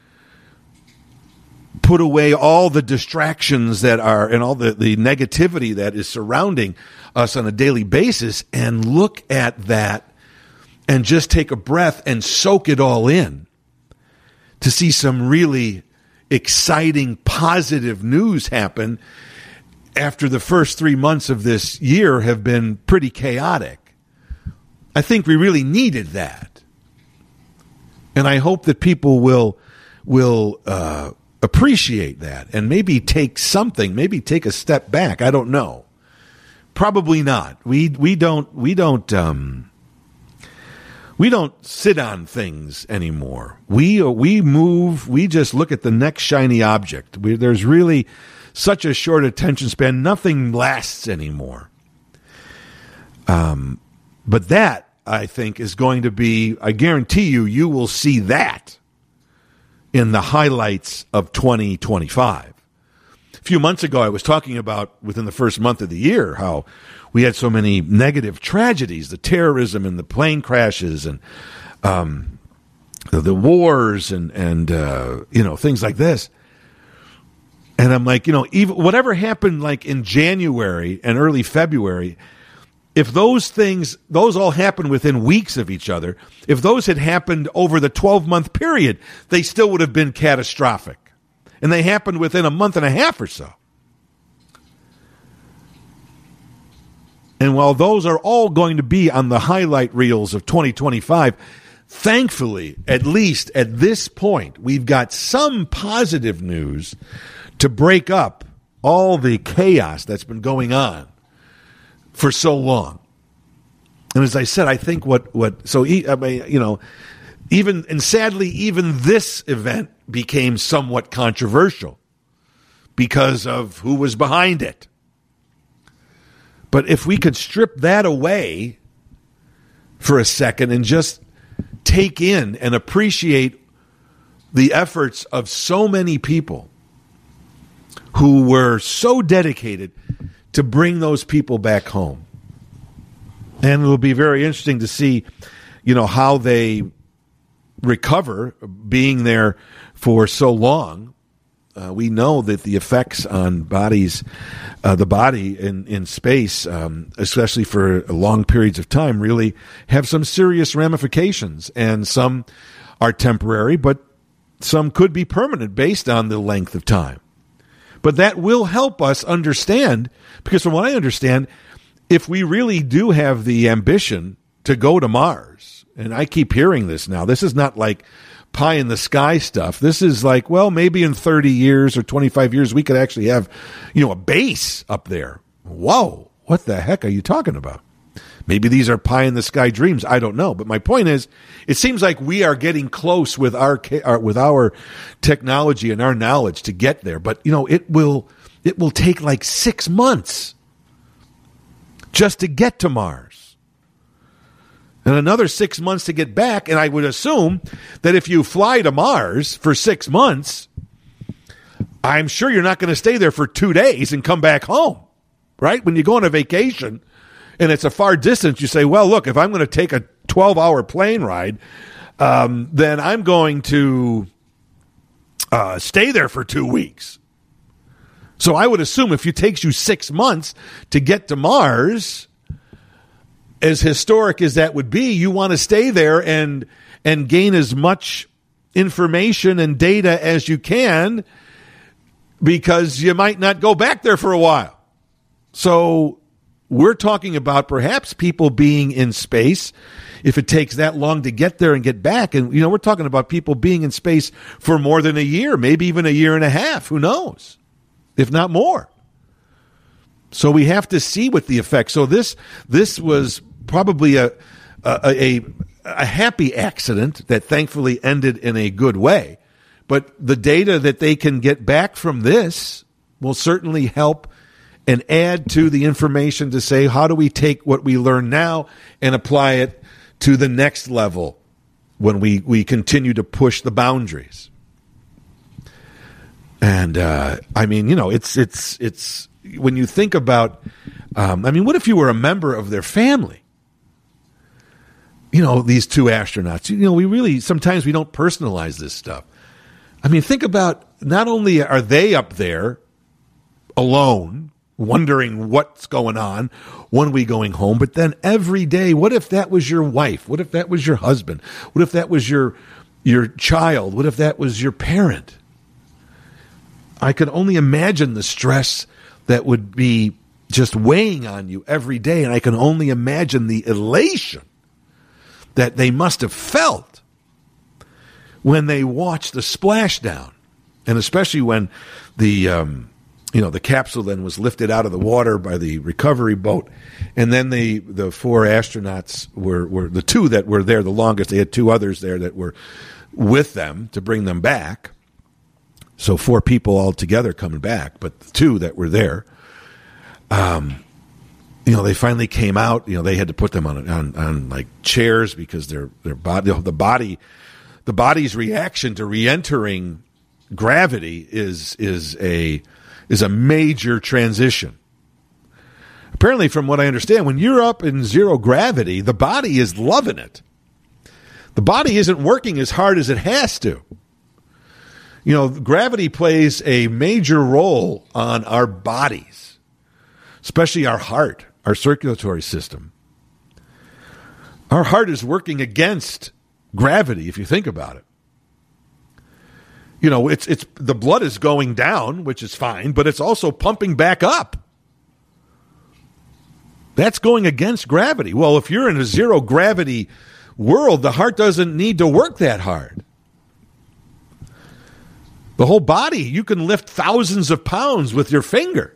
put away all the distractions that are and all the, the negativity that is surrounding us on a daily basis and look at that and just take a breath and soak it all in to see some really exciting, positive news happen after the first three months of this year have been pretty chaotic. I think we really needed that. And I hope that people will will uh, appreciate that and maybe take something, maybe take a step back. I don't know. Probably not. We we don't we don't um, we don't sit on things anymore. We we move. We just look at the next shiny object. We, there's really such a short attention span. Nothing lasts anymore. Um, but that, I think, is going to be, I guarantee you, you will see that in the highlights of twenty twenty-five. A few months ago, I was talking about, within the first month of the year, how we had so many negative tragedies, the terrorism and the plane crashes and um, the, the wars and, and uh, you know, things like this. And I'm like, you know, even whatever happened like in January and early February, if those things, those all happened within weeks of each other, if those had happened over the twelve-month period, they still would have been catastrophic. And they happened within a month and a half or so. And while those are all going to be on the highlight reels of twenty twenty-five, thankfully, at least at this point, we've got some positive news to break up all the chaos that's been going on for so long. And as I said, I think what, what so, I mean, you know, even, and sadly, even this event became somewhat controversial because of who was behind it. But if we could strip that away for a second and just take in and appreciate the efforts of so many people who were so dedicated to bring those people back home. And it will be very interesting to see, you know, how they recover being there for so long. Uh, we know that the effects on bodies, uh, the body in, in space, um, especially for long periods of time, really have some serious ramifications. And some are temporary, but some could be permanent based on the length of time. But that will help us understand, because from what I understand, if we really do have the ambition to go to Mars, and I keep hearing this now, this is not like pie in the sky stuff. This is like, well, maybe in thirty years or twenty-five years, we could actually have, you know, a base up there. Whoa, what the heck are you talking about? Maybe these are pie in the sky dreams. I don't know. But my point is, it seems like we are getting close with our, with our technology and our knowledge to get there. But, you know, it will, it will take like six months just to get to Mars. And another six months to get back. And I would assume that if you fly to Mars for six months, I'm sure you're not going to stay there for two days and come back home, right? When you go on a vacation and it's a far distance, you say, well, look, if I'm going to take a twelve-hour plane ride, um, then I'm going to uh, stay there for two weeks. So I would assume if it takes you six months to get to Mars, as historic as that would be, you want to stay there and and gain as much information and data as you can, because you might not go back there for a while. So we're talking about perhaps people being in space if it takes that long to get there and get back. And, you know, we're talking about people being in space for more than a year, maybe even a year and a half. Who knows? If not more. So we have to see what the effect. So this this was probably a a, a a happy accident that thankfully ended in a good way. But the data that they can get back from this will certainly help and add to the information to say, how do we take what we learn now and apply it to the next level when we, we continue to push the boundaries? And, uh, I mean, you know, it's, it's, it's, when you think about, um, I mean, what if you were a member of their family? You know, these two astronauts, you know, we really, sometimes we don't personalize this stuff. I mean, think about, not only are they up there alone, wondering what's going on, when are we going home, but then every day, what if that was your wife? What if that was your husband? What if that was your, your child? What if that was your parent? I could only imagine the stress that would be just weighing on you every day, and I can only imagine the elation that they must have felt when they watched the splashdown, and especially when the um, you know the capsule then was lifted out of the water by the recovery boat, and then the the four astronauts were were the two that were there the longest. They had two others there that were with them to bring them back. So four people altogether coming back, but the two that were there, um, you know, they finally came out. You know, they had to put them on on, on like chairs because their their body, the body, the body's reaction to re-entering gravity is is a is a major transition. Apparently, from what I understand, when you're up in zero gravity, the body is loving it. The body isn't working as hard as it has to. You know, gravity plays a major role on our bodies, especially our heart, our circulatory system. Our heart is working against gravity, if you think about it. You know, it's it's the blood is going down, which is fine, but it's also pumping back up. That's going against gravity. Well, if you're in a zero gravity world, the heart doesn't need to work that hard. The whole body, you can lift thousands of pounds with your finger.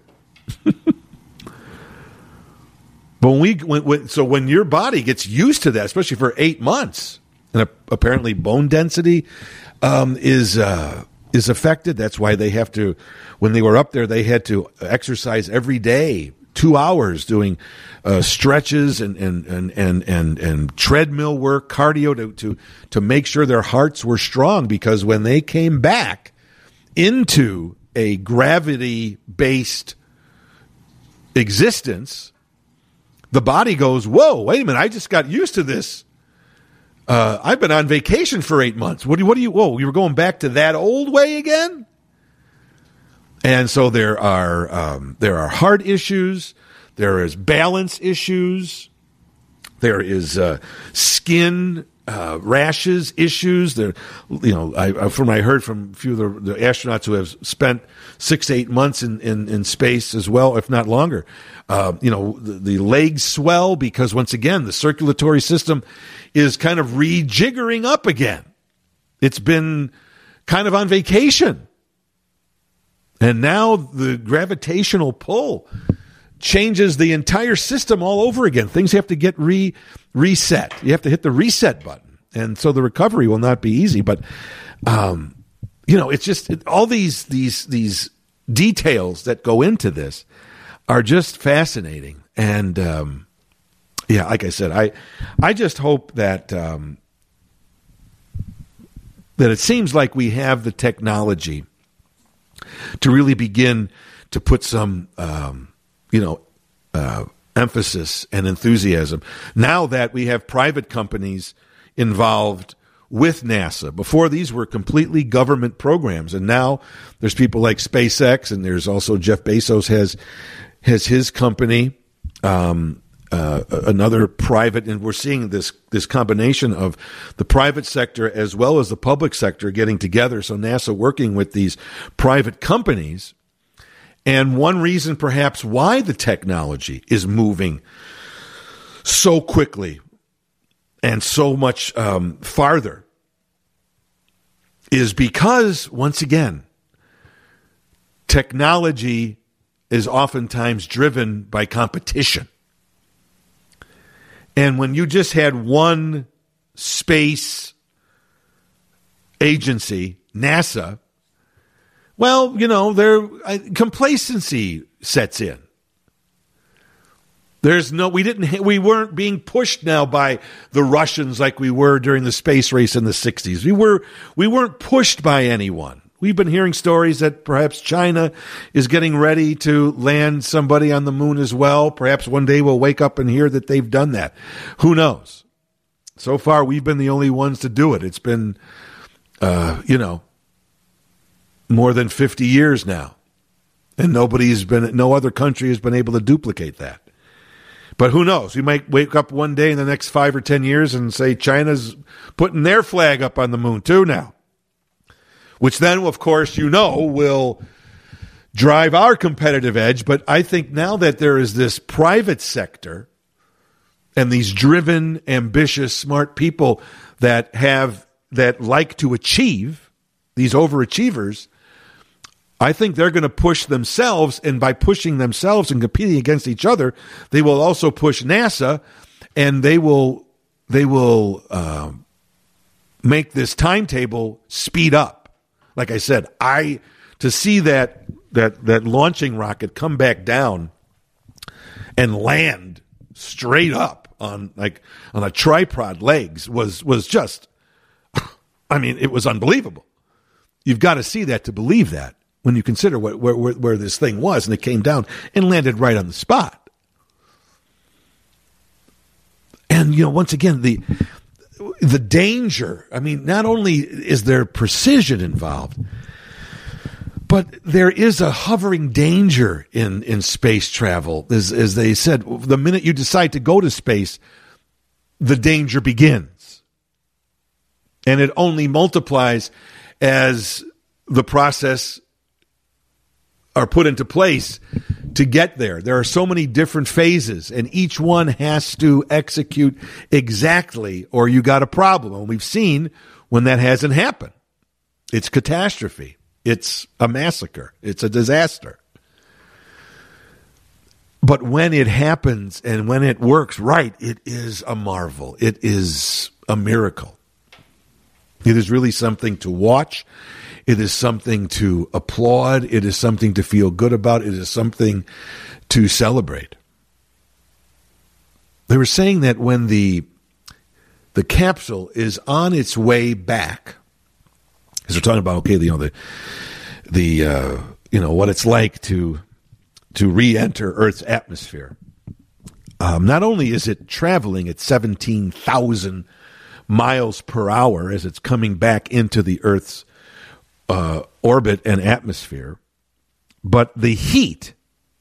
But when we, when, when, so when your body gets used to that, especially for eight months, and a, apparently bone density um, is uh, is affected. That's why they have to. When they were up there, they had to exercise every day, two hours doing uh, stretches and and, and and and and treadmill work, cardio to to to make sure their hearts were strong. Because when they came back into a gravity-based existence, the body goes, whoa, wait a minute, I just got used to this. Uh, I've been on vacation for eight months. What do you, what do you, whoa, you were going back to that old way again? And so there are, um, there are heart issues. There is balance issues. There is uh, skin Uh, rashes issues. There, you know, I, from I heard from a few of the, the astronauts who have spent six, eight months in, in, in space as well, if not longer. Uh, you know, the, the legs swell because once again the circulatory system is kind of rejiggering up again. It's been kind of on vacation, and now the gravitational pull changes the entire system all over again. Things have to get re reset. You have to hit the reset button. And so the recovery will not be easy. But, um, you know, it's just it, all these these these details that go into this are just fascinating. And, um, yeah, like I said, I I just hope that um, that it seems like we have the technology to really begin to put some um, you know, uh, emphasis and enthusiasm. Now that we have private companies involved with NASA. Before, these were completely government programs, and now there's people like SpaceX, and there's also Jeff Bezos has has his company, um, uh, another private, and we're seeing this this combination of the private sector as well as the public sector getting together. So NASA working with these private companies. And one reason perhaps why the technology is moving so quickly and so much um, farther is because, once again, technology is oftentimes driven by competition. And when you just had one space agency, NASA, well, you know, their uh, complacency sets in. There's no, we didn't, we weren't being pushed now by the Russians like we were during the space race in the sixties. We were, we weren't pushed by anyone. We've been hearing stories that perhaps China is getting ready to land somebody on the moon as well. Perhaps one day we'll wake up and hear that they've done that. Who knows? So far, we've been the only ones to do it. It's been, uh, you know, more than fifty years now. And nobody's been, no other country has been able to duplicate that. But who knows? We might wake up one day in the next five or ten years and say China's putting their flag up on the moon too now. Which then, of course, you know, will drive our competitive edge. But I think now that there is this private sector and these driven, ambitious, smart people that have, that like to achieve, these overachievers, I think they're going to push themselves, and by pushing themselves and competing against each other, they will also push NASA, and they will they will uh, make this timetable speed up. Like I said, I to see that that that launching rocket come back down and land straight up on like on a tripod legs was was just, I mean, it was unbelievable. You've got to see that to believe that, when you consider what, where, where, where this thing was, and it came down and landed right on the spot. And, you know, once again, the the danger, I mean, not only is there precision involved, but there is a hovering danger in, in space travel. As, as they said, the minute you decide to go to space, the danger begins. And it only multiplies as the process are put into place to get there. There are so many different phases, and each one has to execute exactly, or you got a problem. And we've seen when that hasn't happened. It's catastrophe. It's a massacre. It's a disaster. But when it happens and when it works right, it is a marvel. It is a miracle. It is really something to watch. It is something to applaud. It is something to feel good about. It is something to celebrate. They were saying that when the the capsule is on its way back, because we're talking about, okay, you know, the the uh, you know what it's like to to re-enter Earth's atmosphere. Um, not only is it traveling at seventeen thousand miles per hour as it's coming back into the Earth's Uh, orbit and atmosphere, but the heat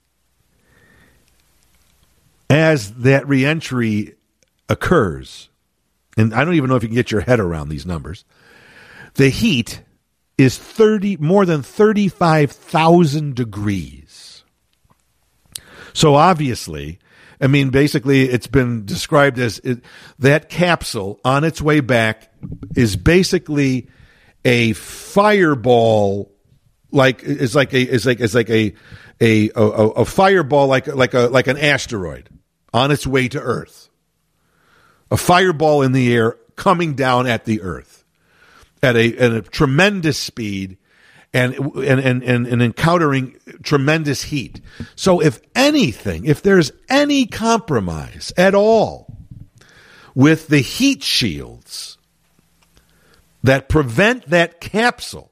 as that reentry occurs, and I don't even know if you can get your head around these numbers, the heat is thirty more than thirty-five thousand degrees. So obviously, I mean, basically it's been described as it, that capsule on its way back is basically a fireball, like it's like a it's like it's like a a a, a fireball, like like a like an asteroid on its way to Earth. A fireball in the air coming down at the Earth at a at a tremendous speed, and and and and, and encountering tremendous heat. So if anything, if there's any compromise at all with the heat shields that prevent that capsule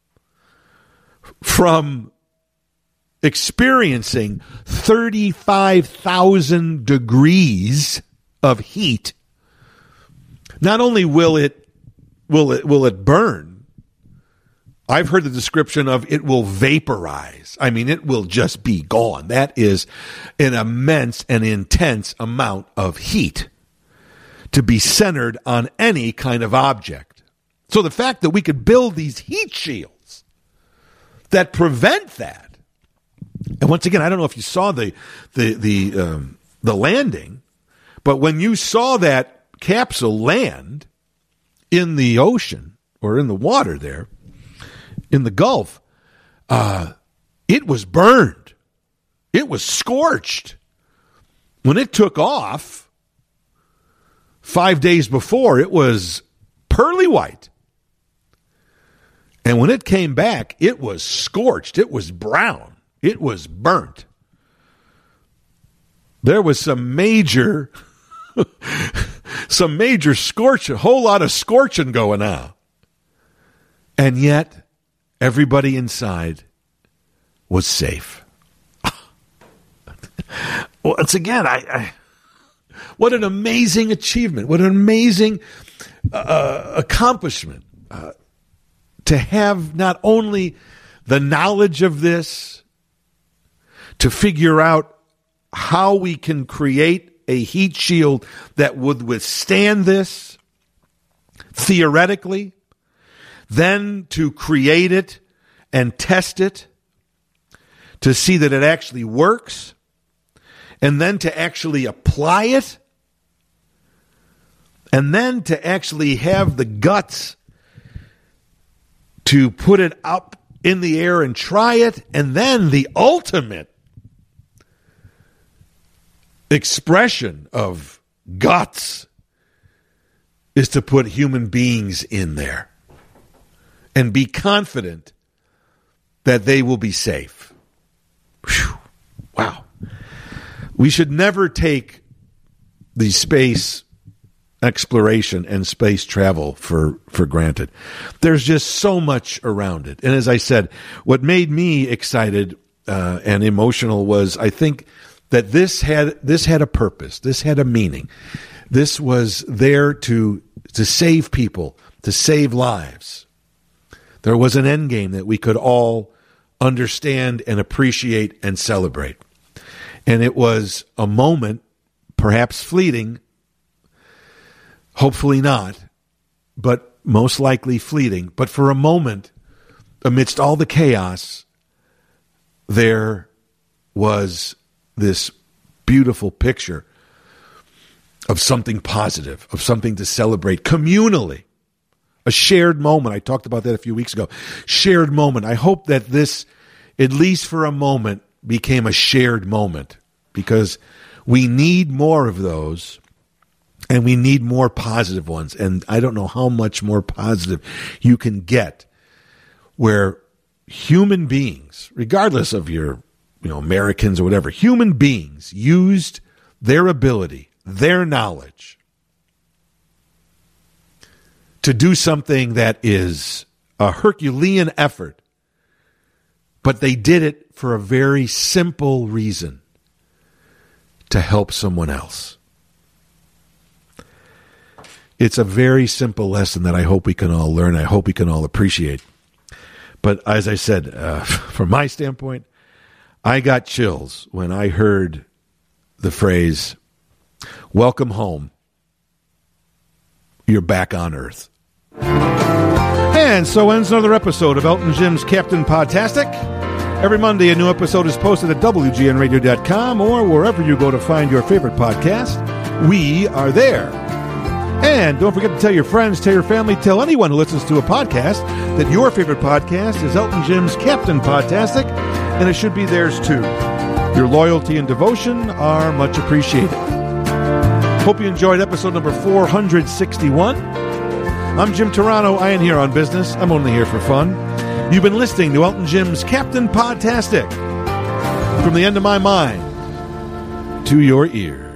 from experiencing thirty-five thousand degrees of heat, not only will it will it will it burn, I've heard the description of it will vaporize. I mean, it will just be gone. That is an immense and intense amount of heat to be centered on any kind of object. So the fact that we could build these heat shields that prevent that, and once again, I don't know if you saw the the the um, the landing, but when you saw that capsule land in the ocean or in the water there, in the Gulf, uh, it was burned. It was scorched. When it took off, Five days before, it was pearly white. And when it came back, it was scorched. It was brown. It was burnt. There was some major, some major scorch, a whole lot of scorching going on. And yet, everybody inside was safe. Once again, I, I what an amazing achievement. What an amazing uh, accomplishment. Uh, to have not only the knowledge of this, to figure out how we can create a heat shield that would withstand this theoretically, then to create it and test it to see that it actually works, and then to actually apply it, and then to actually have the guts to put it up in the air and try it, and then the ultimate expression of guts is to put human beings in there and be confident that they will be safe. Whew. Wow. We should never take the space exploration and space travel for, for granted. There's just so much around it. And as I said, what made me excited uh, and emotional was, I think, that this had this had a purpose. This had a meaning. This was there to to save people, to save lives. There was an end game that we could all understand and appreciate and celebrate. And it was a moment, perhaps fleeting, hopefully not, but most likely fleeting. But for a moment, amidst all the chaos, there was this beautiful picture of something positive, of something to celebrate communally. A shared moment. I talked about that a few weeks ago. Shared moment. I hope that this, at least for a moment, became a shared moment, because we need more of those, and we need more positive ones. And I don't know how much more positive you can get where human beings, regardless of your, you know, Americans or whatever, human beings used their ability, their knowledge to do something that is a Herculean effort, but they did it for a very simple reason: to help someone else. It's a very simple lesson that I hope we can all learn. I hope we can all appreciate. But as I said, uh, from my standpoint, I got chills when I heard the phrase, "Welcome home. You're back on Earth." And so ends another episode of Elton Jim's Captain Podtastic. Every Monday, a new episode is posted at W G N radio dot com or wherever you go to find your favorite podcast. We are there. And don't forget to tell your friends, tell your family, tell anyone who listens to a podcast that your favorite podcast is Elton Jim's Captain Podtastic, and it should be theirs too. Your loyalty and devotion are much appreciated. Hope you enjoyed episode number four hundred sixty-one. I'm Jim Turano. I ain't here on business. I'm only here for fun. You've been listening to Elton Jim's Captain Podtastic. From the end of my mind to your ears.